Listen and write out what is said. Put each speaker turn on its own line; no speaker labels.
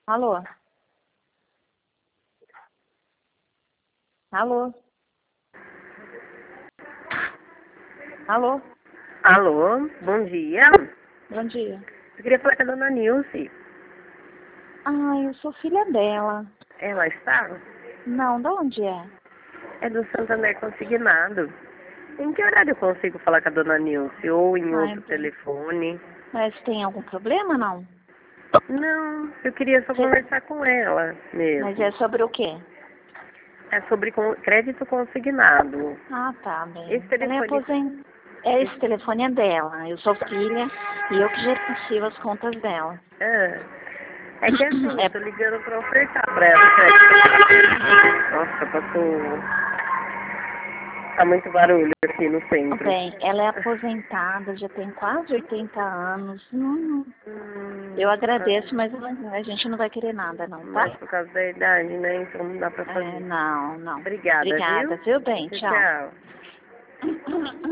Alô? Alô? Alô?
Alô, bom dia.
Bom dia.
Eu queria falar com a dona Nilce.
Eu sou filha dela.
Ela está?
Não, de onde é?
É do Santander Consignado. Em que horário eu consigo falar com a dona Nilce? Ou em outro
Bem.
telefone?
Mas tem algum problema, não?
Não, eu queria só
Cê-
conversar com ela
Mas
mesmo.
é sobre o quê?
É sobre crédito consignado.
Ah, tá, bem.
Esse
Ela é
telefone...
aposentada. Esse telefone é dela. Eu sou filha e eu que gerencio as contas dela.
É que assim, eu
É,
tô ligando pra ofertar pra ela crédito. Nossa, passou... Tá muito barulho aqui no centro.
bem, ela é aposentada, já tem quase 80 anos. Eu agradeço, mas a gente não vai querer nada, não, tá?
Mas por causa da idade, né? Então não dá pra
É,
fazer.
não, não.
Obrigada,
Obrigada,
viu?
viu, bem? Tchau.
Tchau.